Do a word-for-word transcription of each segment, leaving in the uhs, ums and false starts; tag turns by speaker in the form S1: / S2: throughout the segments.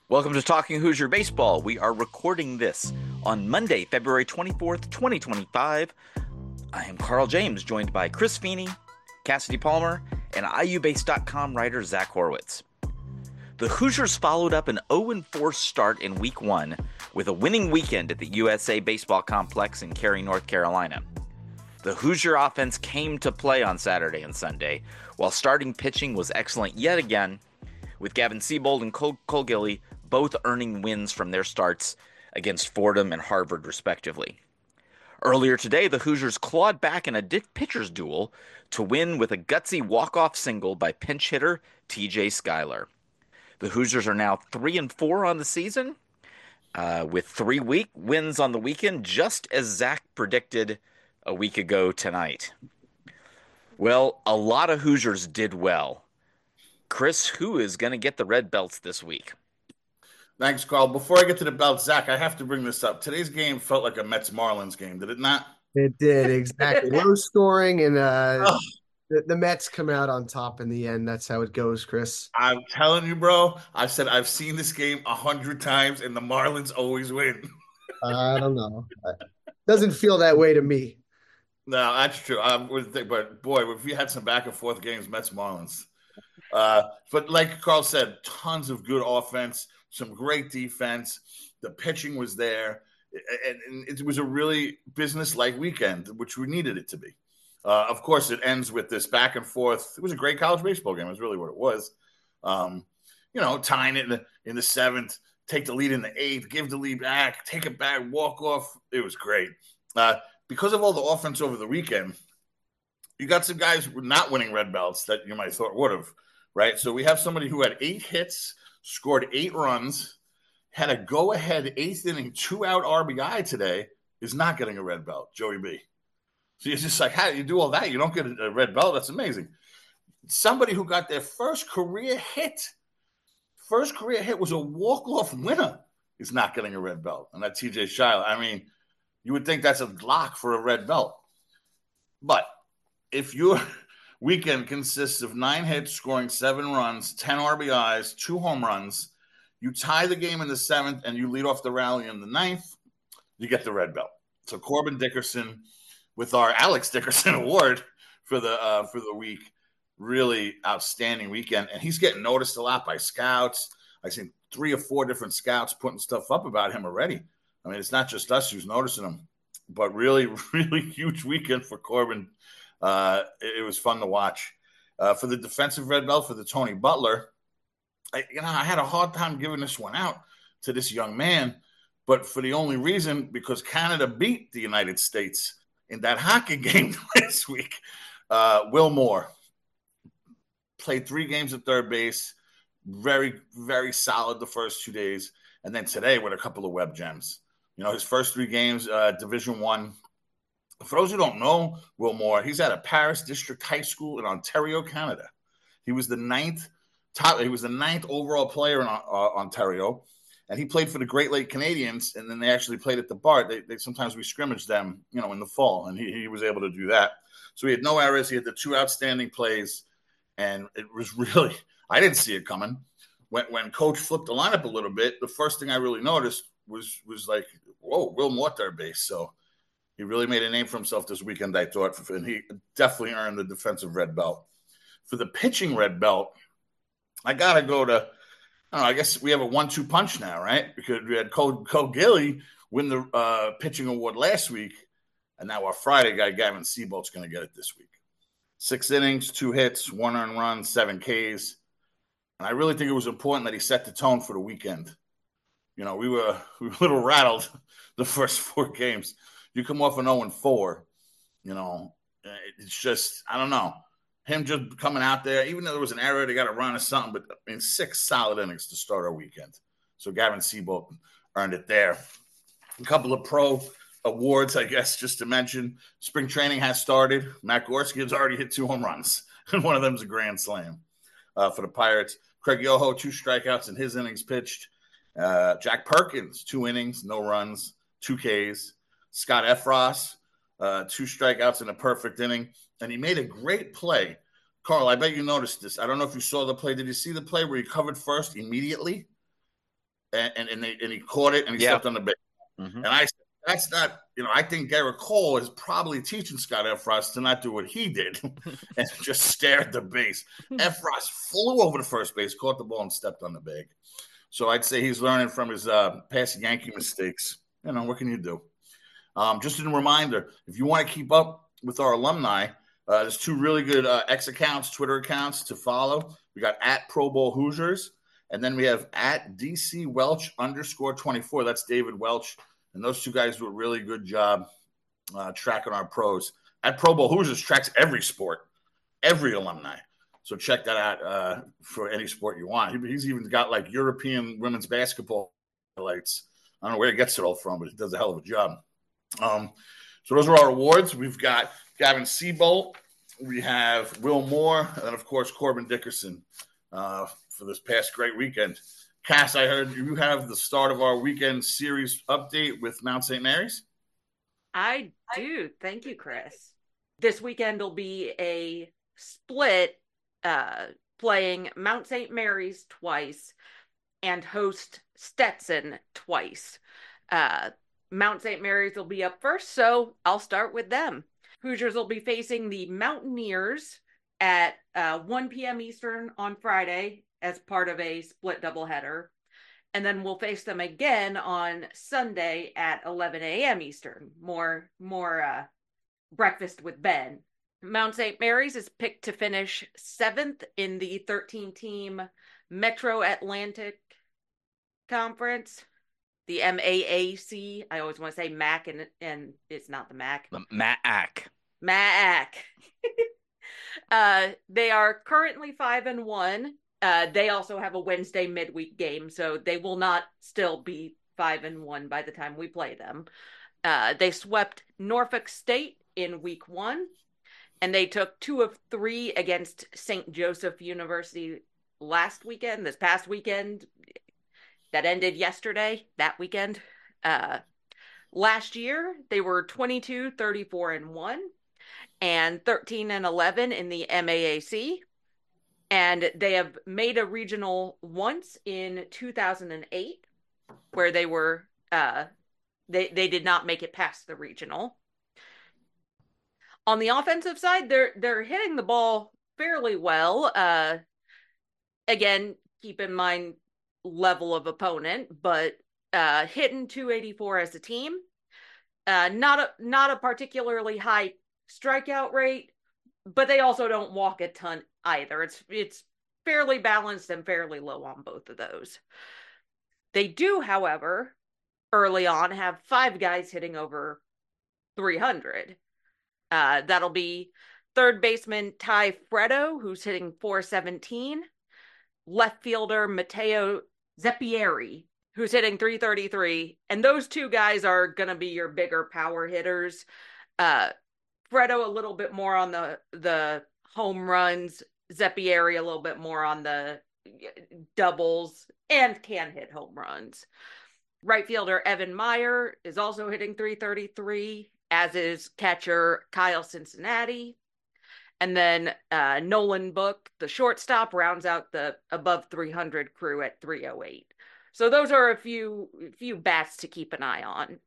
S1: Welcome to Talking Hoosier Baseball. We are recording this on Monday, February twenty-fourth, twenty twenty-five. I am Carl James, joined by Chris Feeney, Cassidy Palmer, and I U Base dot com writer Zach Horowitz. The Hoosiers followed up an oh and four start in Week one with a winning weekend at the U S A Baseball Complex in Cary, North Carolina. The Hoosier offense came to play on Saturday and Sunday, while starting pitching was excellent yet again, with Gavin Seabold and Cole, Cole Gilly both earning wins from their starts against Fordham and Harvard, respectively. Earlier today, the Hoosiers clawed back in a pitcher's duel to win with a gutsy walk-off single by pinch hitter T J Schuyler. The Hoosiers are now three and four on the season, uh, with three week wins on the weekend, just as Zach predicted a week ago tonight. Well, a lot of Hoosiers did well. Chris, who is going to get the red belts this week?
S2: Thanks, Carl. Before I get to the belt, Zach, I have to bring this up. Today's game felt like a Mets-Marlins game, did it not?
S3: It did, exactly. Low scoring, and uh, oh. the, the Mets come out on top in the end. That's how it goes, Chris.
S2: I'm telling you, bro. I said I've seen this game a hundred times, and the Marlins always win.
S3: I don't know. It doesn't feel that way to me.
S2: No, that's true. I would think, but boy, if we had some back and forth games, Mets-Marlins. Uh, but like Carl said, tons of good offense. Some great defense. The pitching was there. And it was a really business-like weekend, which we needed it to be. Uh, of course, it ends with this back and forth. It was a great college baseball game. It was really what it was. Um, you know, tying it in the, in the seventh, take the lead in the eighth, give the lead back, take it back, walk off. It was great. Uh, because of all the offense over the weekend, you got some guys who were not winning red belts that you might have thought would have, right? So we have somebody who had eight hits, scored eight runs, had a go-ahead eighth inning, two-out R B I today, is not getting a red belt, Joey B. So you're just like, how do you do all that? You don't get a red belt? That's amazing. Somebody who got their first career hit, first career hit was a walk-off winner, is not getting a red belt. And that's T J Schuyler. I mean, you would think that's a lock for a red belt. But if your weekend consists of nine hits, scoring seven runs, ten R B Is, two home runs, you tie the game in the seventh, and you lead off the rally in the ninth, you get the red belt. So Corbin Dickerson, with our Alex Dickerson Award for the uh, for the week, really outstanding weekend. And he's getting noticed a lot by scouts. I've seen three or four different scouts putting stuff up about him already. I mean, it's not just us who's noticing him, but really, really huge weekend for Corbin. Uh, it, it was fun to watch. Uh, for the defensive red belt, for the Tony Butler, I, you know, I had a hard time giving this one out to this young man, but for the only reason, because Canada beat the United States in that hockey game last week. Uh, Will Moore played three games at third base, very, very solid the first two days, and then today with a couple of web gems. You know, his first three games, uh, Division One. For those who don't know Will Moore, he's at a Paris District High School in Ontario, Canada. He was the ninth top. He was the ninth overall player in uh, Ontario, and he played for the Great Lake Canadians. And then they actually played at the Bart. They, they sometimes we scrimmaged them, you know, in the fall, and he, he was able to do that. So he had no errors. He had the two outstanding plays, and it was really I didn't see it coming. When when Coach flipped the lineup a little bit, the first thing I really noticed was was like, whoa, Will Moore third base. So he really made a name for himself this weekend, I thought, and he definitely earned the defensive red belt. For the pitching red belt, I got to go to, I don't know, I guess we have a one two punch now, right? Because we had Cole, Cole Gilly win the uh, pitching award last week, and now our Friday guy, Gavin Seabold's going to get it this week. Six innings, two hits, one earned run, seven Ks. And I really think it was important that he set the tone for the weekend. You know, we were, we were a little rattled the first four games. You come off an oh and four, you know, it's just, I don't know. Him just coming out there, even though there was an error, they got a run or something, but I mean, six solid innings to start our weekend. So Gavin Seabold earned it there. A couple of pro awards, I guess, just to mention. Spring training has started. Matt Gorski has already hit two home runs, and one of them is a grand slam uh, for the Pirates. Craig Yoho, two strikeouts in his innings pitched. Uh, Jack Perkins, two innings, no runs, two Ks. Scott Effross, uh, two strikeouts in a perfect inning. And he made a great play. Carl, I bet you noticed this. I don't know if you saw the play. Did you see the play where he covered first immediately? and and, and, they, and he caught it and he
S1: Yeah.
S2: stepped on the base.
S1: Mm-hmm.
S2: And I said, that's not, you know, I think Garrett Cole is probably teaching Scott Effross to not do what he did and just stare at the base. Effross flew over to first base, caught the ball, and stepped on the bag. So I'd say he's learning from his uh, past Yankee mistakes. You know, what can you do? Um, just a reminder, if you want to keep up with our alumni, uh, there's two really good uh, X accounts, Twitter accounts to follow. We got at Pro Bowl Hoosiers, and then we have at D C Welch underscore twenty-four. That's David Welch. And those two guys do a really good job uh, tracking our pros. At Pro Bowl Hoosiers tracks every sport, every alumni. So check that out uh, for any sport you want. He's even got like European women's basketball highlights. I don't know where he gets it all from, but he does a hell of a job. Um, so those are our awards. We've got Gavin Seabolt. We have Will Moore. And, of course, Corbin Dickerson uh, for this past great weekend. Cass, I heard you have the start of our weekend series update with Mount Saint Mary's.
S4: I do. Thank you, Chris. This weekend will be a split uh, playing Mount Saint Mary's twice and host Stetson twice. Uh, Mount Saint Mary's will be up first, so I'll start with them. Hoosiers will be facing the Mountaineers at uh, one p.m. Eastern on Friday as part of a split doubleheader. And then we'll face them again on Sunday at eleven a.m. Eastern. More, more uh, breakfast with Ben. Mount Saint Mary's is picked to finish seventh in the thirteen-team Metro Atlantic Conference, the M A A C. I always want to say M A C, and, and it's not the M A C.
S1: The M A C.
S4: M A C. uh, they are currently five and one. Uh, they also have a Wednesday midweek game, so they will not still be five and one by the time we play them. Uh, they swept Norfolk State in week one, and they took two of three against Saint Joseph University last weekend, this past weekend, that ended yesterday, that weekend. Uh, last year, they were twenty-two, thirty-four, and one, and thirteen and eleven in the M A A C. And they have made a regional once in two thousand eight, where they were, uh, they, they did not make it past the regional. On the offensive side, they're they're hitting the ball fairly well. Uh, again, keep in mind level of opponent, but uh, hitting two eighty-four as a team. Uh, not a not a particularly high strikeout rate, but they also don't walk a ton either. It's it's fairly balanced and fairly low on both of those. They do, however, early on have five guys hitting over three hundred. Uh, that'll be third baseman Ty Freddo, who's hitting four seventeen. Left fielder Matteo Zeppieri, who's hitting three thirty-three. And those two guys are going to be your bigger power hitters. Uh, Freddo a little bit more on the, the home runs. Zeppieri a little bit more on the doubles and can hit home runs. Right fielder Evan Meyer is also hitting three thirty-three, as is catcher Kyle Cincinnati. And then uh, Nolan Book, the shortstop, rounds out the above three hundred crew at three oh eight. So those are a few few bats to keep an eye on.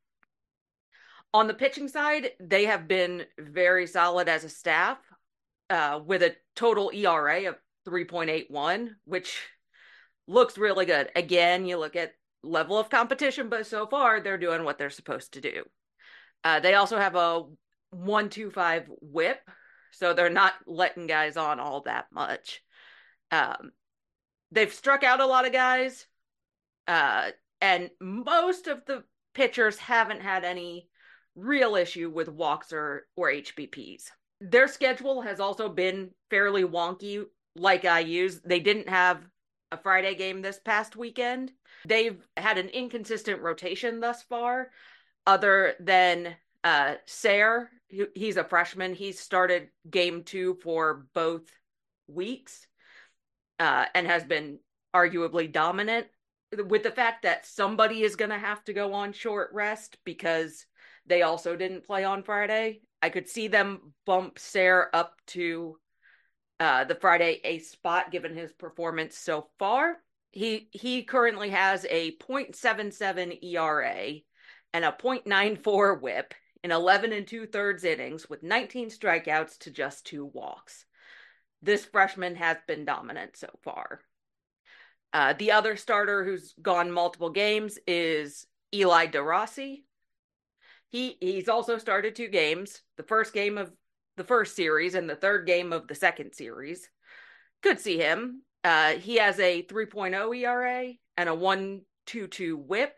S4: On the pitching side, they have been very solid as a staff, uh, with a total E R A of three point eight one, which looks really good. Again, you look at level of competition, but so far they're doing what they're supposed to do. Uh, they also have a one two five whip, so they're not letting guys on all that much. Um, they've struck out a lot of guys, uh, and most of the pitchers haven't had any real issue with walks or, or H B Ps. Their schedule has also been fairly wonky, like I U's. They didn't have a Friday game this past weekend. They've had an inconsistent rotation thus far, other than uh, Sayre. He's a freshman. He started game two for both weeks uh, and has been arguably dominant. With the fact that somebody is going to have to go on short rest because they also didn't play on Friday, I could see them bump Sayre up to uh, the Friday ace spot given his performance so far. He he currently has a point seven seven E R A and a point nine four whip in eleven and two thirds innings with nineteen strikeouts to just two walks. This freshman has been dominant so far. Uh, the other starter who's gone multiple games is Eli DeRossi. He he's also started two games, the first game of the first series and the third game of the second series. Could see him. Uh, he has a three point oh E R A and a one point two two whip,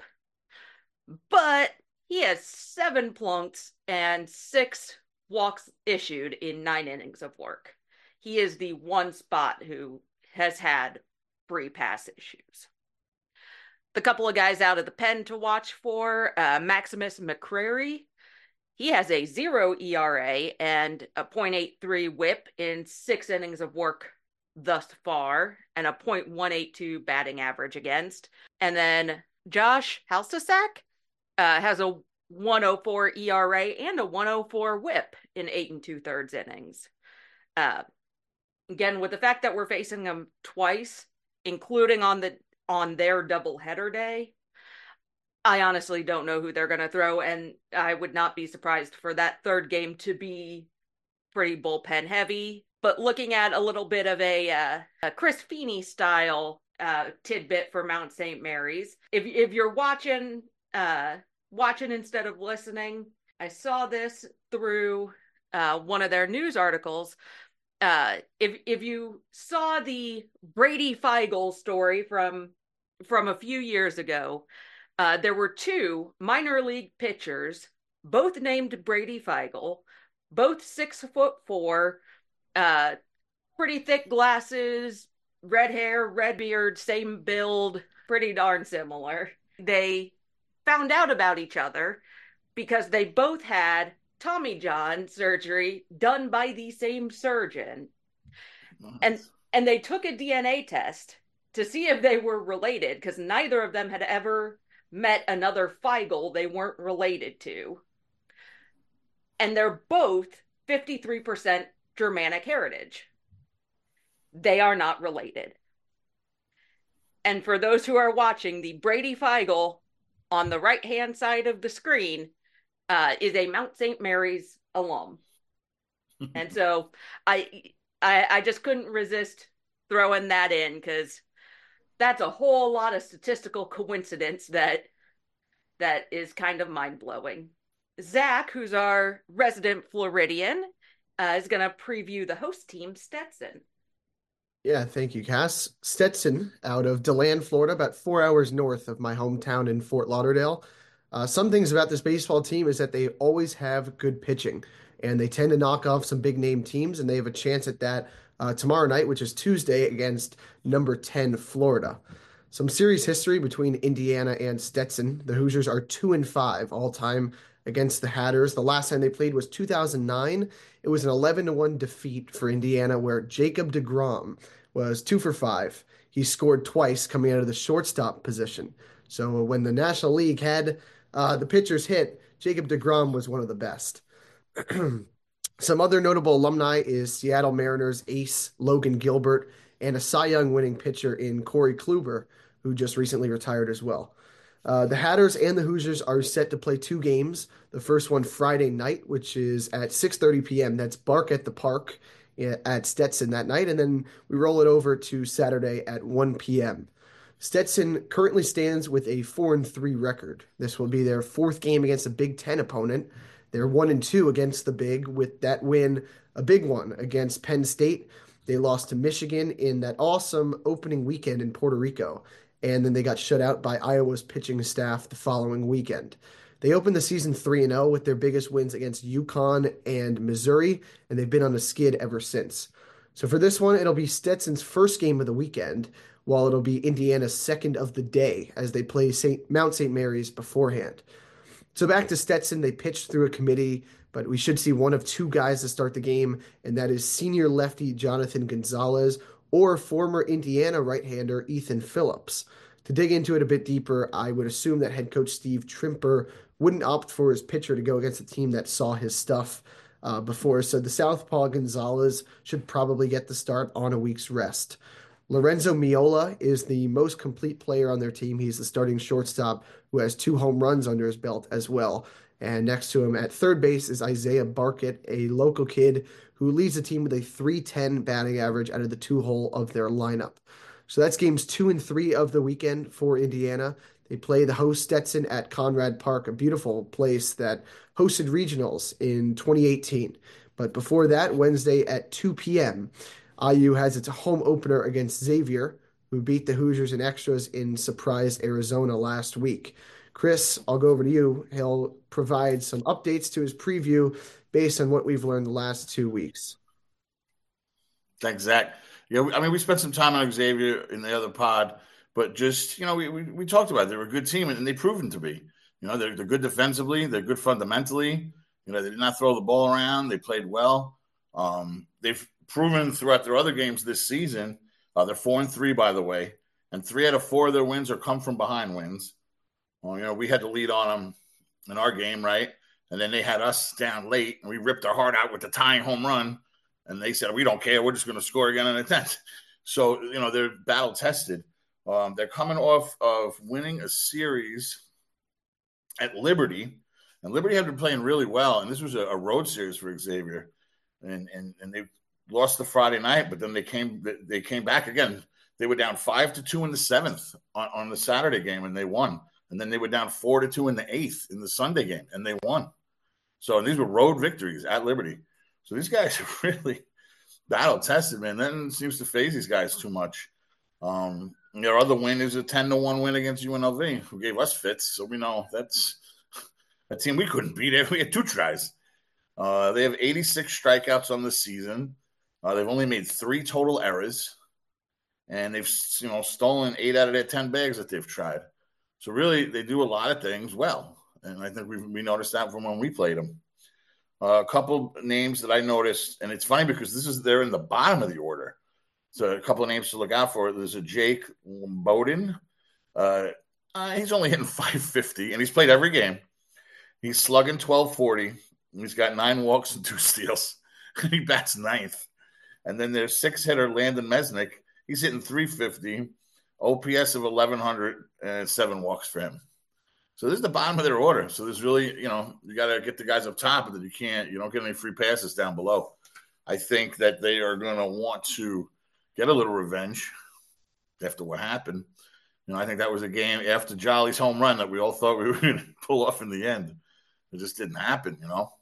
S4: but he has seven plunks and six walks issued in nine innings of work. He is the one spot who has had free pass issues. The couple of guys out of the pen to watch for, uh, Maximus McCrary. He has a zero E R A and a point eight three whip in six innings of work thus far, and a point one eight two batting average against. And then Josh Halstasak uh, has a one oh four E R A and a one oh four whip in eight and two thirds innings. Uh, again, with the fact that we're facing them twice, including on the on their doubleheader day, I honestly don't know who they're going to throw, and I would not be surprised for that third game to be pretty bullpen heavy. But looking at a little bit of a, uh, a Chris Feeney style uh, tidbit for Mount Saint Mary's, if if you're watching uh, watching instead of listening, I saw this through uh, one of their news articles. Uh, if if you saw the Brady Feigl story from from a few years ago, uh, there were two minor league pitchers, both named Brady Feigl, both six foot four, uh, pretty thick glasses, red hair, red beard, same build, pretty darn similar. They found out about each other because they both had Tommy John surgery done by the same surgeon. Nice. And and they took a D N A test to see if they were related, because neither of them had ever met another Feigl they weren't related to. And they're both fifty-three percent Germanic heritage. They are not related. And for those who are watching, the Brady Feigl on the right-hand side of the screen uh, is a Mount Saint Mary's alum. And so I, I I just couldn't resist throwing that in, because that's a whole lot of statistical coincidence that that is kind of mind-blowing. Zach, who's our resident Floridian, uh, is going to preview the host team, Stetson.
S3: Yeah, thank you, Cass. Stetson, out of DeLand, Florida, about four hours north of my hometown in Fort Lauderdale. Uh, some things about this baseball team is that they always have good pitching, and they tend to knock off some big-name teams, and they have a chance at that uh, tomorrow night, which is Tuesday, against number ten, Florida. Some series history between Indiana and Stetson. The Hoosiers are two and five all-time against the Hatters. The last time they played was two thousand nine. It was an eleven to one defeat for Indiana, where Jacob deGrom was two for five. He scored twice coming out of the shortstop position. So when the National League had uh, the pitchers hit, Jacob deGrom was one of the best. Some other notable alumni is Seattle Mariners ace Logan Gilbert and a Cy Young winning pitcher in Corey Kluber, who just recently retired as well. Uh, the Hatters and the Hoosiers are set to play two games. The first one Friday night, which is at six thirty p.m. That's Bark at the Park at Stetson that night. And then we roll it over to Saturday at one p.m. Stetson currently stands with a four and three record. This will be their fourth game against a Big Ten opponent. They're one and two against the Big, with that win a big one against Penn State. They lost to Michigan in that awesome opening weekend in Puerto Rico, and then they got shut out by Iowa's pitching staff the following weekend. They opened the season three and oh with their biggest wins against UConn and Missouri, and they've been on a skid ever since. So for this one, it'll be Stetson's first game of the weekend, while it'll be Indiana's second of the day as they play Saint Mount Saint Mary's beforehand. So back to Stetson, they pitched through a committee, but we should see one of two guys to start the game, and that is senior lefty Jonathan Gonzalez or former Indiana right-hander Ethan Phillips. To dig into it a bit deeper, I would assume that head coach Steve Trimper wouldn't opt for his pitcher to go against a team that saw his stuff uh, before, so the southpaw Gonzalez should probably get the start on a week's rest. Lorenzo Miola is the most complete player on their team. He's the starting shortstop who has two home runs under his belt as well. And next to him at third base is Isaiah Barkett, a local kid who leads the team with a three ten batting average out of the two hole of their lineup. So that's games two and three of the weekend for Indiana. They play the host Stetson at Conrad Park, a beautiful place that hosted regionals in twenty eighteen. But before that, Wednesday at two p.m., I U has its home opener against Xavier, who beat the Hoosiers in extras in Surprise, Arizona last week. Chris, I'll go over to you. He'll provide some updates to his preview based on what we've learned the last two weeks.
S2: Thanks, Zach. Yeah, I mean, we spent some time on Xavier in the other pod, but just, you know, we we, we talked about it. They're a good team, and they've proven to be. You know, they're, they're good defensively. They're good fundamentally. You know, they did not throw the ball around. They played well. Um, they've proven throughout their other games this season. Uh, they're four and three, by the way, and three out of four of their wins are come from behind wins. Well, you know, we had to lead on them in our game, right? And then they had us down late, and we ripped our heart out with the tying home run. And they said, we don't care. We're just going to score again in the tenth. So, you know, they're battle tested. Um, they're coming off of winning a series at Liberty. And Liberty had been playing really well. And this was a, a road series for Xavier. And, and and they lost the Friday night, but then they came they came back again. They were down five to two in the seventh on, on the Saturday game, and they won. And then they were down four to two in the eighth in the Sunday game, and they won. So and these were road victories at Liberty. So these guys are really battle tested, man. That seems to phase these guys too much. Um, their other win is a ten to one win against U N L V, who gave us fits. So we know that's a team we couldn't beat. We had two tries. Uh, they have eighty-six strikeouts on the season. Uh, they've only made three total errors, and they've you know stolen eight out of their ten bags that they've tried. So really, they do a lot of things well, and I think we we noticed that from when we played them. Uh, a couple names that I noticed, and it's funny because this is they're in the bottom of the order. So a couple of names to look out for. There's a Jake Bowden. Uh, uh, he's only hitting five fifty, and he's played every game. He's slugging twelve forty. He's got nine walks and two steals. He bats ninth. And then there's six-hitter Landon Mesnick. He's hitting three fifty, O P S of eleven hundred, and seven walks for him. So this is the bottom of their order. So there's really, you know, you got to get the guys up top, and then you can't, you don't get any free passes down below. I think that they are going to want to get a little revenge after what happened. You know, I think that was a game after Jolly's home run that we all thought we were going to pull off in the end. It just didn't happen, you know.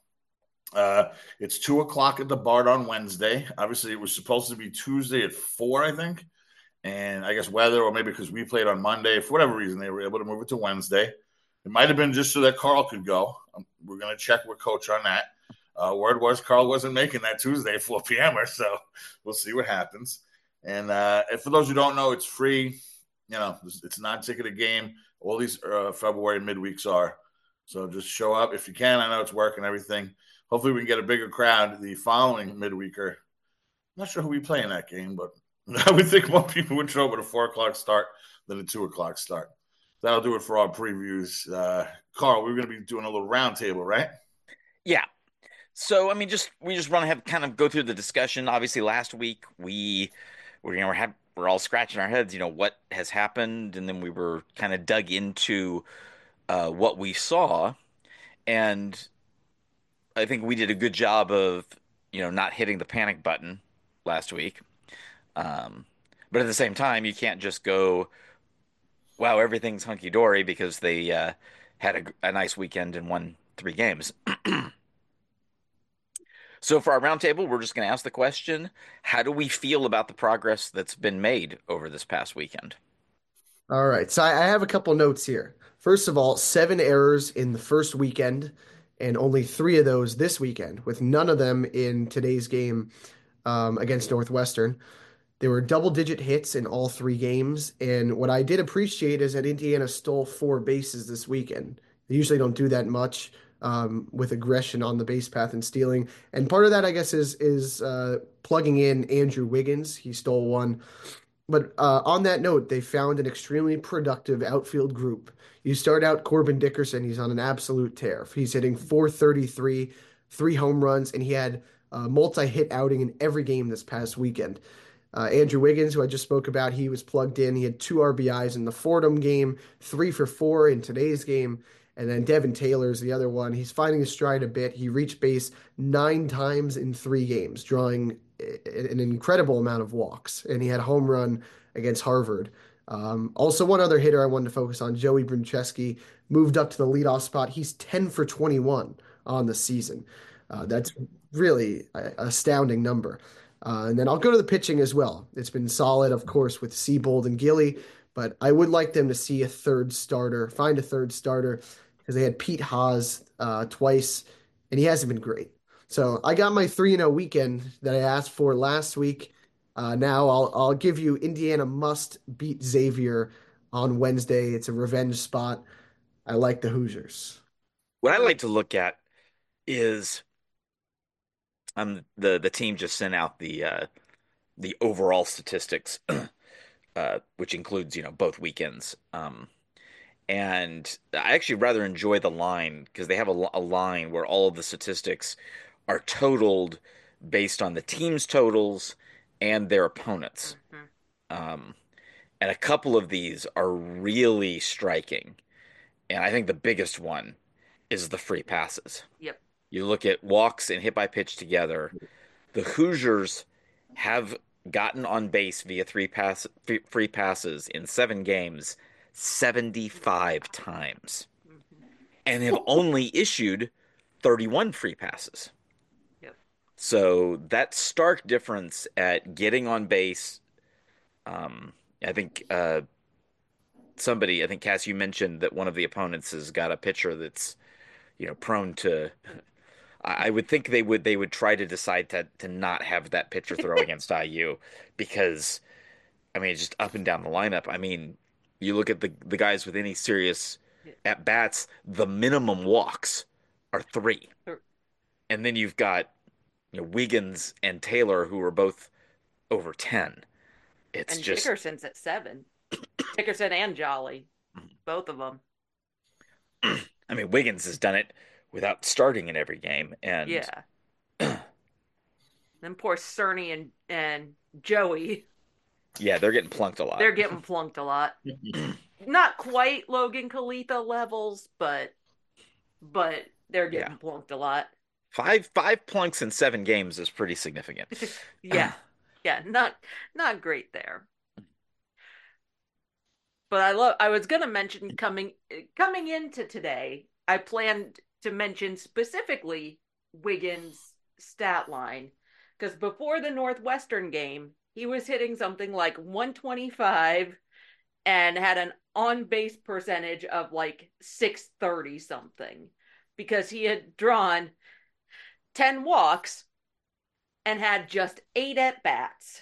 S2: Uh, it's two o'clock at the Bard on Wednesday. Obviously, it was supposed to be Tuesday at four, I think. And I guess weather, or maybe because we played on Monday, for whatever reason, they were able to move it to Wednesday. It might have been just so that Carl could go. Um, we're going to check with Coach on that. Uh, word was Carl wasn't making that Tuesday at four p.m.er, so we'll see what happens. And, uh, and for those who don't know, it's free. You know, it's, it's a non-ticketed game. All these uh, February midweeks are. So just show up if you can. I know it's work and everything. Hopefully we can get a bigger crowd the following midweeker. I'm not sure who we play in that game, but I would think more people would show up at a four o'clock start than a two o'clock start. That'll do it for our previews. Uh, Carl, we're going to be doing a little roundtable, right?
S1: Yeah. So, I mean, just we just want to have kind of go through the discussion. Obviously, last week we we you know, we're, have, we're all scratching our heads, you know, what has happened, and then we were kind of dug into uh, what we saw, and I think we did a good job of, you know, not hitting the panic button last week. Um, but at the same time, you can't just go, wow, everything's hunky-dory because they uh, had a, a nice weekend and won three games. So for our roundtable, we're just going to ask the question, how do we feel about the progress that's been made over this past weekend?
S3: All right. So I I have a couple notes here. First of all, seven errors in the first weekend and only three of those this weekend, with none of them in today's game um, against Northwestern. There were double-digit hits in all three games, and what I did appreciate is that Indiana stole four bases this weekend. They usually don't do that much um, with aggression on the base path and stealing, and part of that, I guess, is is uh, plugging in Andrew Wiggins. He stole one. But uh, on that note, they found an extremely productive outfield group. You start out Corbin Dickerson. He's on an absolute tear. He's hitting four thirty-three, three home runs, and he had a multi-hit outing in every game this past weekend. Uh, Andrew Wiggins, who I just spoke about, he was plugged in. He had two R B Is in the Fordham game, three for four in today's game. And then Devin Taylor's the other one. He's finding his stride a bit. He reached base nine times in three games, drawing an incredible amount of walks. And he had a home run against Harvard. Um, also, one other hitter I wanted to focus on, Joey Bruncheski, moved up to the leadoff spot. He's ten for twenty-one on the season. Uh, that's really an astounding number. Uh, and then I'll go to the pitching as well. It's been solid, of course, with Seabold and Gilly, but I would like them to see a third starter, find a third starter, because they had Pete Haas uh, twice, and he hasn't been great. So I got my three and oh weekend that I asked for last week. Uh, now I'll I'll give you Indiana must beat Xavier on Wednesday. It's a revenge spot. I like the Hoosiers.
S1: What I like to look at is um the the team just sent out the uh, the overall statistics, uh, which includes you know both weekends. Um, and I actually rather enjoy the line because they have a, a line where all of the statistics are totaled based on the team's totals and their opponents.
S4: Mm-hmm.
S1: Um, and a couple of these are really striking. And I think the biggest one is the free passes.
S4: Yep.
S1: You look at walks and hit by pitch together. The Hoosiers have gotten on base via three pass free passes in seven games seventy-five times,
S4: Mm-hmm.
S1: and have only issued thirty-one free passes.
S4: Yep.
S1: So that stark difference at getting on base. Um, I think uh, somebody, I think Cass, you mentioned that one of the opponents has got a pitcher that's, you know, prone to. I would think they would they would try to decide to to not have that pitcher throw against I U because, I mean, it's just up and down the lineup. I mean, you look at the the guys with any serious at bats, the minimum walks are three, and then you've got you know Wiggins and Taylor who are both over ten. It's
S4: and
S1: just
S4: Dickerson's at seven. Dickerson and Jolly, both of them.
S1: I mean, Wiggins has done it without starting in every game, and
S4: yeah. Then poor Cerny and and Joey.
S1: Yeah, they're getting plunked a lot.
S4: They're getting plunked a lot. Not quite Logan Kalitha levels, but but they're getting yeah. plunked a lot.
S1: Five five plunks in seven games is pretty significant.
S4: yeah, yeah, not not great there. But I love. I was gonna mention coming coming into today. I planned to mention specifically Wiggins' stat line because before the Northwestern game, he was hitting something like one twenty-five and had an on-base percentage of like six thirty something because he had drawn ten walks and had just eight at-bats.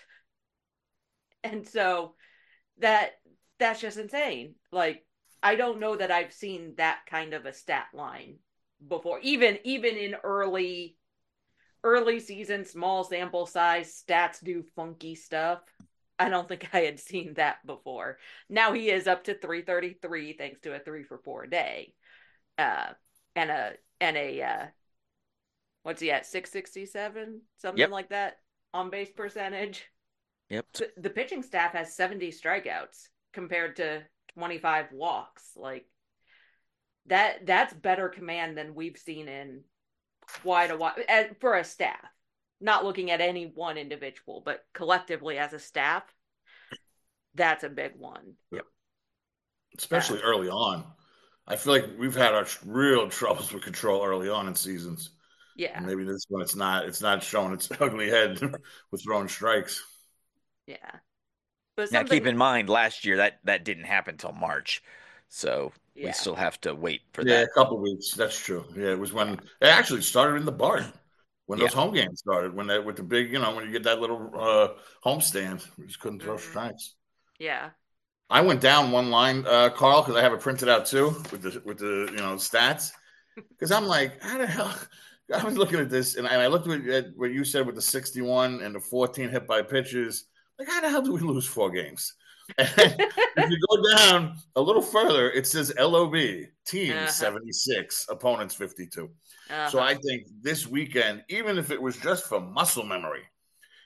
S4: And so that that's just insane. Like, I don't know that I've seen that kind of a stat line before. Even even in early early season, small sample size, stats do funky stuff. I don't think I had seen that before. Now he is up to three thirty-three thanks to a three for four day. Uh, and a and a uh, what's he at? six sixty-seven, something yep. like that on base percentage.
S1: Yep.
S4: The, the pitching staff has seventy strikeouts compared to twenty-five walks. Like that that's better command than we've seen in quite a while for a staff. Not looking at any one individual, but collectively as a staff, that's a big one.
S1: Yep.
S2: Especially uh, early on. I feel like we've had our real troubles with control early on in seasons.
S4: Yeah.
S2: And maybe this one it's not it's not showing its ugly head with throwing strikes.
S4: Yeah. But
S1: now keep in mind last year that that didn't happen until March. So
S4: yeah.
S1: we still have to wait for
S2: yeah,
S1: that.
S2: Yeah, a couple of weeks. That's true. Yeah, it was when it actually started in the Bart. When those yeah. home games started, when they with the big, you know, when you get that little uh, home stand, we just couldn't throw mm-hmm. strikes.
S4: Yeah.
S2: I went down one line, uh, Carl, because I have it printed out too with the with the you know stats. Because I'm like, how the hell? I was looking at this, and, and I looked at what you said with the sixty-one and the fourteen hit by pitches. Like, how the hell do we lose four games? And if you go down a little further, it says L O B, team uh-huh. seventy-six, opponents fifty-two. Uh-huh. So I think this weekend, even if it was just for muscle memory,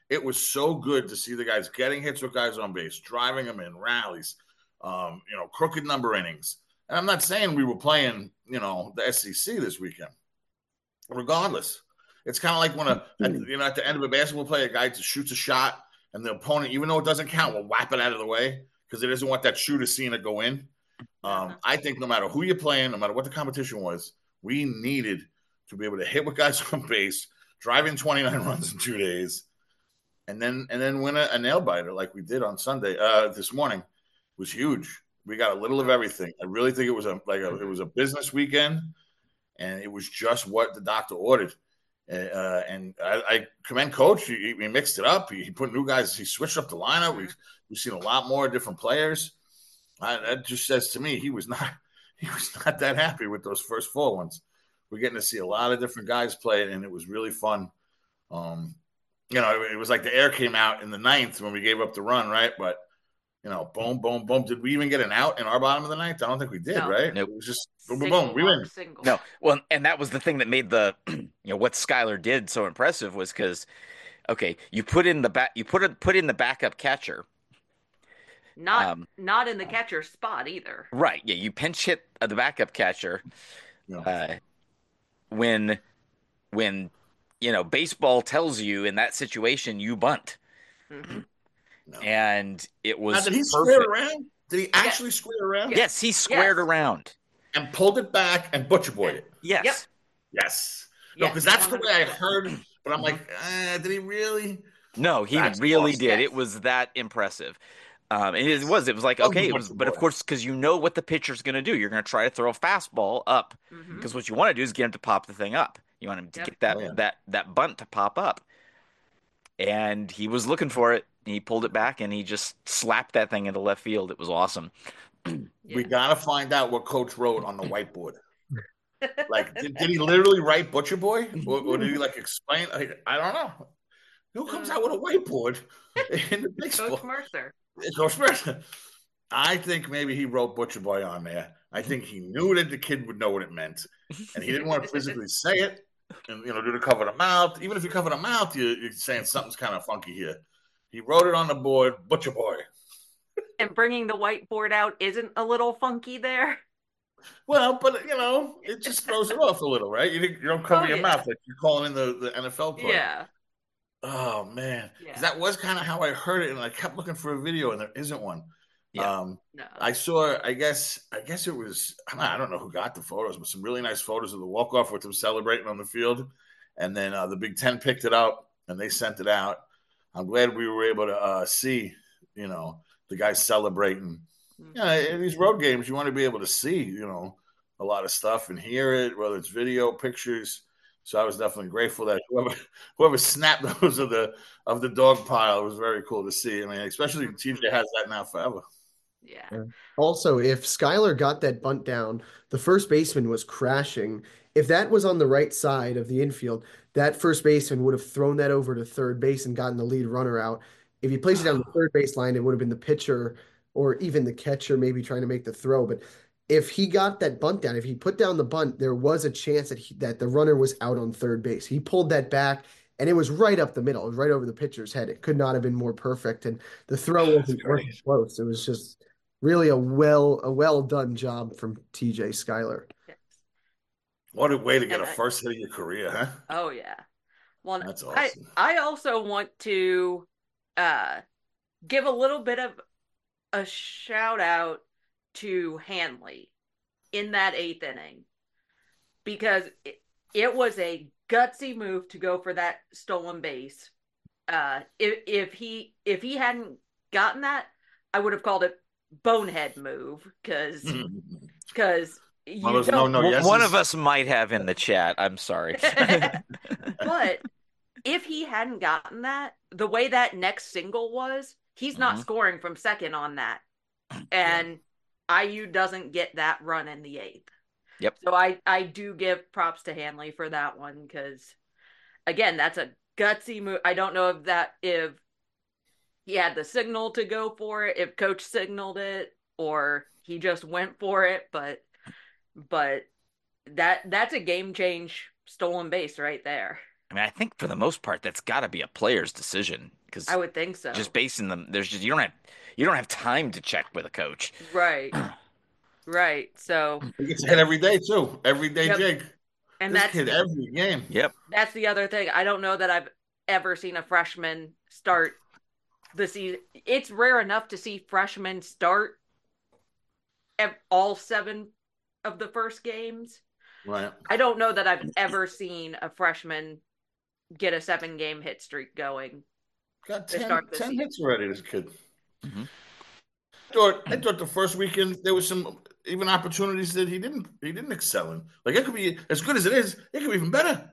S2: It was so good to see the guys getting hits with guys on base, driving them in rallies, um, you know, crooked number innings. And I'm not saying we were playing, you know, the S E C this weekend. Regardless, it's kind of like when a, at, you know, at the end of a basketball play, a guy shoots a shot and the opponent, even though it doesn't count, will whap it out of the way because it doesn't want that shooter seeing it go in. Um, I think no matter who you're playing, no matter what the competition was, we needed to be able to hit with guys on base, drive in twenty-nine runs in two days, and then and then win a, a nail biter like we did on Sunday. Uh, this morning was huge. We got a little of everything. I really think it was a like a it was a business weekend, and it was just what the doctor ordered. Uh, and I, I commend Coach. He, he mixed it up. He, he put new guys. He switched up the lineup. We've we've seen a lot more different players. I, that just says to me he was not he was not that happy with those first four ones. We're getting to see a lot of different guys play, and it was really fun. Um, you know, it, it was like the air came out in the ninth when we gave up the run, right? But you know, boom, boom, boom. Did we even get an out in our bottom of the ninth? I don't think we did,
S4: no.
S2: right?
S1: Nope.
S2: It was just boom, boom, boom. We win.
S4: Single.
S1: No, well, and that was the thing that made the, you know, what Skyler did so impressive was because, okay, you put in the back, you put it, put in the backup catcher.
S4: Not
S1: um,
S4: not in the catcher spot either.
S1: Right. Yeah, you pinch hit the backup catcher.
S2: Yeah.
S1: Uh, when, when, you know, baseball tells you in that situation you bunt.
S4: Mm-hmm.
S2: No.
S1: And it was
S2: now, did he
S1: perfect.
S2: square around? Did he actually yeah. square around?
S1: Yes, he squared
S4: yes.
S1: around.
S2: And pulled it back and butcher boyed it.
S1: Yes.
S4: Yep.
S2: Yes. No, because that's the way I heard, but I'm like, eh, did he really?
S1: No, he
S2: That's
S1: really
S2: awesome.
S1: did.
S4: Yes.
S1: It was that impressive. Um, and it was, it was like, okay, it was, but of course, because you know what the pitcher's going to do. You're going to try to throw a fastball up because
S4: mm-hmm.
S1: what you want to do is get him to pop the thing up. You want him to
S4: yep.
S1: get that,
S2: oh, yeah.
S1: that, that bunt to pop up. And he was looking for it. He pulled it back and he just slapped that thing into left field. It was awesome.
S2: Yeah. We got to find out what Coach wrote on the whiteboard. Like, did, did he literally write Butcher Boy? Or, or did he, like, explain? I, I don't know. Who comes out with a whiteboard in the baseball?
S4: Coach Mercer.
S2: Coach Mercer. I think maybe he wrote Butcher Boy on there. I think he knew that the kid would know what it meant. And he didn't want to physically say it and, you know, do the cover the mouth. Even if you cover the mouth, you're, you're saying something's kind of funky here. He wrote it on the board, Butcher Boy.
S4: And bringing the whiteboard out isn't a little funky there? Well,
S2: but, you know, it just throws it off a little, right? You, you don't cover
S4: oh,
S2: your
S4: yeah.
S2: mouth like you're calling in the, the N F L play.
S4: Yeah.
S2: Oh, man.
S4: Yeah.
S2: That was kind of how I heard it, and I kept looking for a video, and there isn't one.
S1: Yeah.
S2: Um,
S4: no.
S2: I saw, I guess, I guess it was, I don't know who got the photos, but some really nice photos of the walk-off with them celebrating on the field. And then uh, the Big Ten picked it up, and they sent it out. I'm glad we were able to uh, see, you know, the guys celebrating. Mm-hmm. You know, in these road games, you want to be able to see, you know, a lot of stuff and hear it, whether it's video, pictures. So I was definitely grateful that whoever whoever snapped those of the of the dog pile was very cool to see. I mean, especially T J has that now forever.
S4: Yeah.
S3: Also, if Skyler got that bunt down, the first baseman was crashing. If that was on the right side of the infield, that first baseman would have thrown that over to third base and gotten the lead runner out. If he placed it down the third base line, it would have been the pitcher or even the catcher maybe trying to make the throw. But if he got that bunt down, if he put down the bunt, there was a chance that he, that the runner was out on third base. He pulled that back, and it was right up the middle. It was right over the pitcher's head. It could not have been more perfect, and the throw wasn't close. It was just really a well a well done job from T J Skyler.
S2: What a way to get and a I, first hit of your career, huh?
S4: Oh yeah. Well,
S2: that's awesome.
S4: I, I also want to uh, give a little bit of a shout out to Hanley in that eighth inning because it, it was a gutsy move to go for that stolen base. Uh, if if he if he hadn't gotten that, I would have called it bonehead move because because
S2: well, no, no, yes,
S1: one of us might have in the chat. I'm sorry,
S4: but if he hadn't gotten that, the way that next single was, he's not mm-hmm. scoring from second on that, and. Yeah. I U doesn't get that run in the eighth.
S1: Yep.
S4: So I, I do give props to Hanley for that one because, again, that's a gutsy move. I don't know if that if he had the signal to go for it, if Coach signaled it, or he just went for it. But but that that's a game change stolen base right there.
S1: I mean, I think for the most part, that's got to be a player's decision. because
S4: I would think so.
S1: just basing them, there's just you don't have you don't have time to check with a coach.
S4: Right. Right. So
S2: he gets hit every day too. Every day,
S4: Yep.
S2: Jake.
S4: and
S2: This
S4: that's
S2: kid every game.
S1: Yep.
S4: that's the other thing. I don't know that I've ever seen a freshman start the season. It's rare enough to see freshmen start ev- all seven of the first games.
S2: Right.
S4: I don't know that I've ever seen a freshman get a seven game hit streak going.
S2: Got
S4: To
S2: ten,
S4: start the
S2: ten
S4: season.
S2: hits already, this kid.
S1: hmm
S2: I thought, I thought the first weekend there was some even opportunities that he didn't he didn't excel in. Like it could be as good as it is, it could be even better.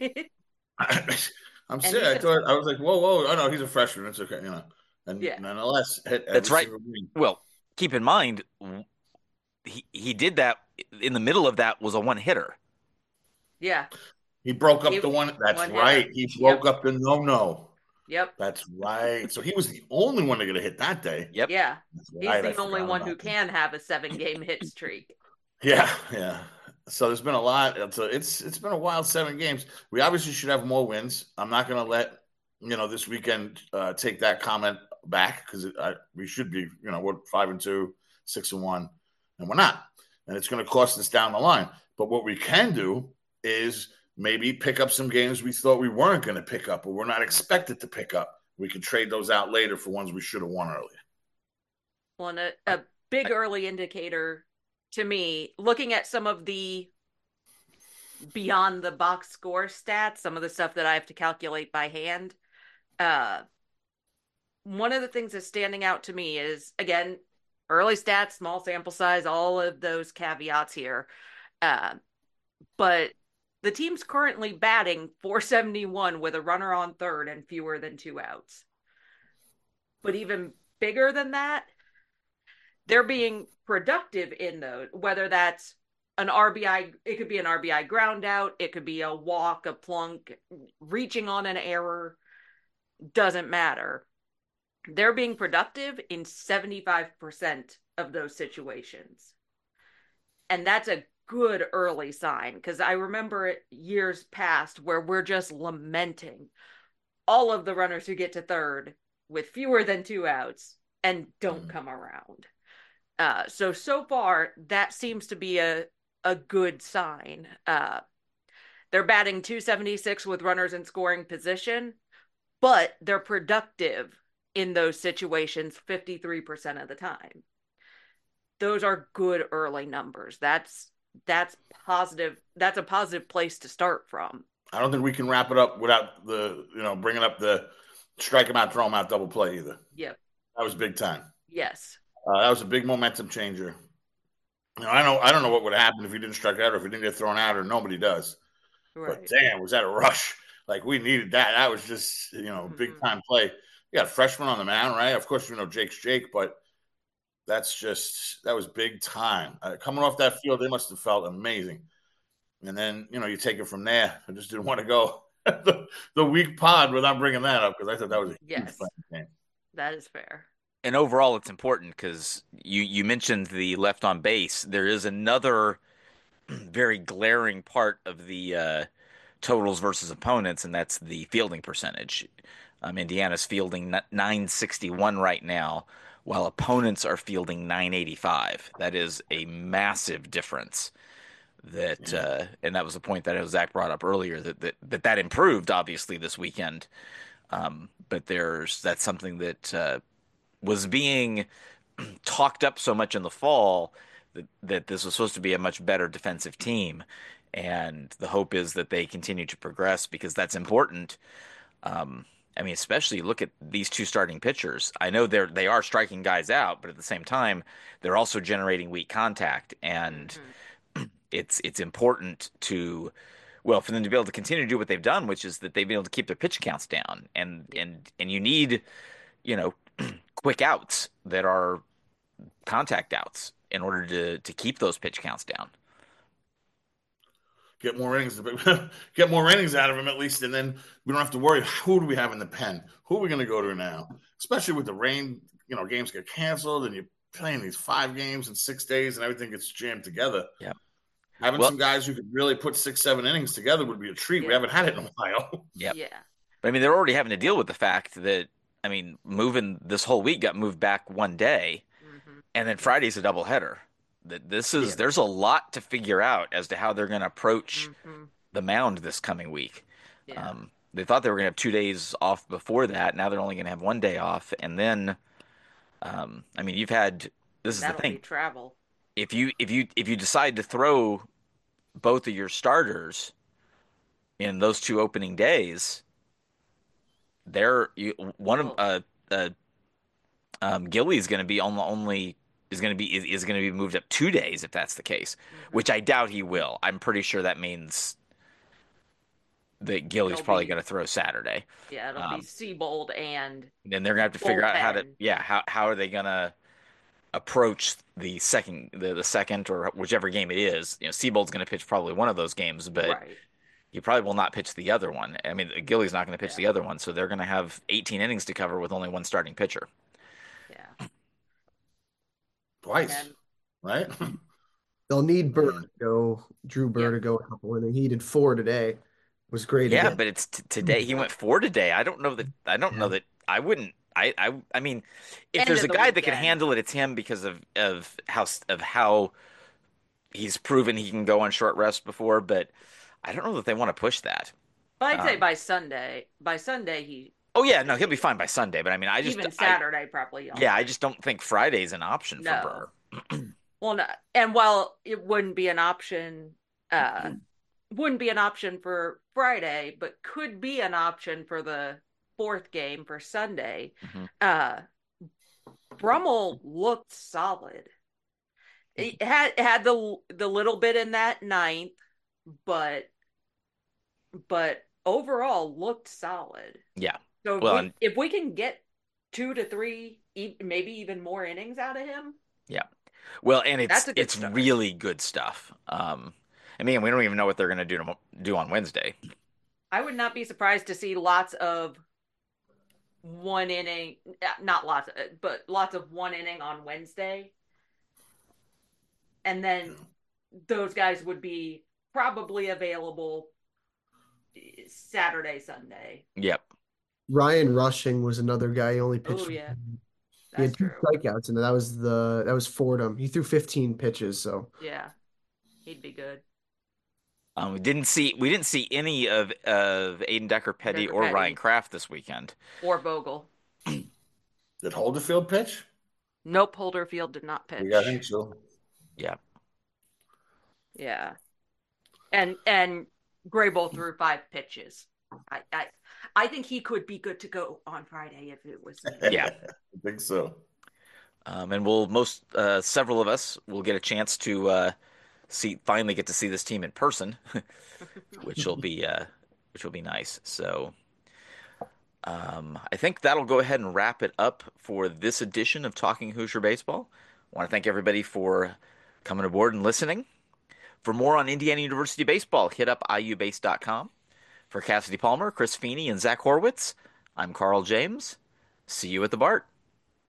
S2: I'm serious. I
S4: he's a-
S2: thought I was like, whoa, whoa, oh no, he's a freshman. It's okay, you know. And
S4: Yeah.
S2: nonetheless, hit every
S1: That's right.
S2: single game.
S1: Well, keep in mind, w- he he did that in the middle of that was a one hitter.
S4: yeah.
S2: He broke up
S4: He-
S2: the one. That's
S4: one
S2: right.
S4: hitter.
S2: He broke up the no no.
S4: Yep.
S2: That's right. So he was the only one to get a hit that day.
S1: Yep.
S4: Yeah.
S2: That's
S4: He's
S2: right, I
S4: the only
S2: forgot
S4: one
S2: about
S4: who
S2: that.
S4: can have a seven game hit streak.
S2: Yeah, yeah. So there's been a lot. It's a, it's it's been a wild seven games. We obviously should have more wins. I'm not going to let you know this weekend uh, take that comment back because we should be you know we're five and two, six and one, and we're not, and it's going to cost us down the line. But what we can do is maybe pick up some games we thought we weren't going to pick up or we're not expected to pick up. We can trade those out later for ones we should have won earlier.
S4: Well, and a, a big early indicator to me, looking at some of the beyond the box score stats, some of the stuff that I have to calculate by hand, uh, one of the things that's standing out to me is, again, early stats, small sample size, all of those caveats here. Uh, but the team's currently batting four seventy-one with a runner on third and fewer than two outs. But even bigger than that, they're being productive in those, whether that's an R B I, it could be an R B I ground out, it could be a walk, a plunk, reaching on an error, doesn't matter. They're being productive in seventy-five percent of those situations. And that's a good early sign, because I remember years past where we're just lamenting all of the runners who get to third with fewer than two outs and don't mm. come around. Uh, so, so far, that seems to be a, a good sign. Uh, they're batting two seventy-six with runners in scoring position, but they're productive in those situations fifty-three percent of the time. Those are good early numbers. That's that's positive. That's a positive place to start from.
S2: I don't think we can wrap it up without the, you know, bringing up the strike him out, throw him out double play either.
S4: Yep.
S2: That was big time.
S4: Yes.
S2: Uh, that was a big momentum changer. You know, I don't, I don't know what would happen if he didn't strike out or if he didn't get thrown out, or nobody does. Right. But damn, was that a rush? Like we needed that. That was just, you know, big time play. You got a freshman on the mound, right? Of course, you know Jake's Jake, but that's just that was big time. Uh, coming off that field, they must have felt amazing. And then, you know, you take it from there. I just didn't want to go the, the week pod without bringing that up because I thought that was a
S4: yes.
S2: huge game.
S4: That is fair.
S1: And overall, it's important because you, you mentioned the left on base. There is another very glaring part of the uh, totals versus opponents, and that's the fielding percentage. Um, Indiana's fielding nine sixty-one right now, while opponents are fielding nine eighty-five. That is a massive difference. That
S2: yeah.
S1: uh, and that was a point that Zach brought up earlier that that that, that improved obviously this weekend. Um, but there's that's something that uh, was being talked up so much in the fall that that this was supposed to be a much better defensive team, and the hope is that they continue to progress because that's important. Um, I mean, especially look at these two starting pitchers. I know they're they are striking guys out, but at the same time, they're also generating weak contact, and mm-hmm. it's it's important to, well, for them to be able to continue to do what they've done, which is that they've been able to keep their pitch counts down, and and and you need, you know, quick outs that are contact outs in order to to keep those pitch counts down.
S2: Get more innings, get more innings out of him at least, and then we don't have to worry. Who do we have in the pen? Who are we going to go to now? Especially with the rain, you know, games get canceled, and you're playing these five games in six days, and everything gets jammed together.
S1: Yeah,
S2: having
S1: well,
S2: some guys who could really put six, seven innings together would be a treat.
S4: Yeah.
S2: We haven't had it in a while.
S1: Yep.
S4: Yeah,
S1: but I mean, they're already having to deal with the fact that I mean, moving this whole week got moved back one day,
S4: Hmm.
S1: and then Friday's a doubleheader. Th- This is
S3: Yeah.
S1: there's a lot to figure out as to how they're going to approach
S4: Hmm.
S1: the mound this coming week.
S4: Yeah,
S1: Um, they thought they were going to have two days off before that. Now they're only going to have one day off, and then, um, I mean, you've had this
S4: and
S1: is the
S4: that'll be
S1: thing.
S4: travel.
S1: If you if you if you decide to throw both of your starters in those two opening days, they're you, one of
S4: Well,
S1: uh, uh um, Gilly's going to be on the only is going to be is, is going to be moved up two days if that's the case, which
S4: hmm
S1: I doubt he will. I'm pretty sure that means that Gilly's
S4: it'll
S1: probably going
S4: be
S1: to throw Saturday.
S4: yeah, it'll be
S1: Um,
S4: Seabold and
S1: then they're going to have to figure out how to
S4: bullpen.
S1: yeah how how are they going to approach the second the, the second or whichever game it is. You know, Seabold's going to pitch probably one of those games, but
S4: Right.
S1: he probably will not pitch the other one. I mean, Gilly's not going to pitch
S4: Yeah.
S1: the other one, so they're going to have eighteen innings to cover with only one starting pitcher.
S4: Yeah.
S2: Twice,
S4: And
S2: right?
S3: They'll need Burr
S2: Yeah.
S3: to go, Drew Burr
S4: yep.
S3: to go a couple innings. He did four today. Was great
S1: Yeah,
S3: again.
S1: but it's t today. He went four today. I don't know that. I don't know
S3: Yeah.
S1: that. I wouldn't. I. I. I mean, if
S4: End
S1: there's
S4: of
S1: a
S4: the
S1: guy that can
S4: weekend.
S1: handle it, it's him because of of how of how he's proven he can go on short rest before. But I don't know that they want to push that.
S4: But I'd say
S1: Um,
S4: by Sunday, by Sunday he
S1: oh yeah, no,
S4: should
S1: he'll
S4: be
S1: be fine
S4: good.
S1: by Sunday. But I mean, I just.
S4: Even
S1: I.
S4: Saturday probably
S1: Yeah, I
S4: only.
S1: just don't think Friday's an option for
S4: No.
S1: Burr.
S4: Well, no. And while it wouldn't be an option, uh, wouldn't be an option for Friday, but could be an option for the fourth game for Sunday.
S1: Mhm.
S4: Uh, Brummel looked solid. It had had the the little bit in that ninth, but but overall looked solid.
S1: Yeah.
S4: So if
S1: Well,
S4: we
S1: and
S4: if we can get two to three, e- maybe even more innings out of him,
S1: yeah. Well, and
S4: that's
S1: it's
S4: a good
S1: it's
S4: start.
S1: really good stuff. Um, I mean, we don't even know what they're going to do to, do on Wednesday.
S4: I would not be surprised to see lots of one inning, not lots, but lots of one inning on Wednesday. And then those guys would be probably available Saturday, Sunday.
S1: Yep.
S3: Ryan Rushing was another guy. He only pitched.
S4: Oh, yeah,
S3: He
S4: that's
S3: had two
S4: true.
S3: strikeouts, and that was the that was Fordham. He threw fifteen pitches, so
S4: Yeah, he'd be good.
S1: Um, we didn't see we didn't see any of of Aiden Decker Petty
S4: Decker
S1: or Ryan
S4: Petty
S1: Kraft this weekend.
S4: or Vogel.
S2: Did Holderfield pitch?
S4: Nope, Holderfield did not
S2: Yeah, I
S4: pitch.
S2: think so.
S1: Yeah.
S4: Yeah. And and Grable threw five pitches. I, I I think he could be good to go on Friday if it was needed.
S1: Yeah.
S2: I think so.
S1: Um, and we'll most uh, several of us will get a chance to uh, see finally get to see this team in person, which will be uh, which will be nice. So um, I think that'll go ahead and wrap it up for this edition of Talking Hoosier Baseball. I want to thank everybody for coming aboard and listening. For more on Indiana University baseball, hit up I U base dot com. For Cassidy Palmer, Chris Feeney, and Zach Horwitz, I'm Carl James. See you at the Bart.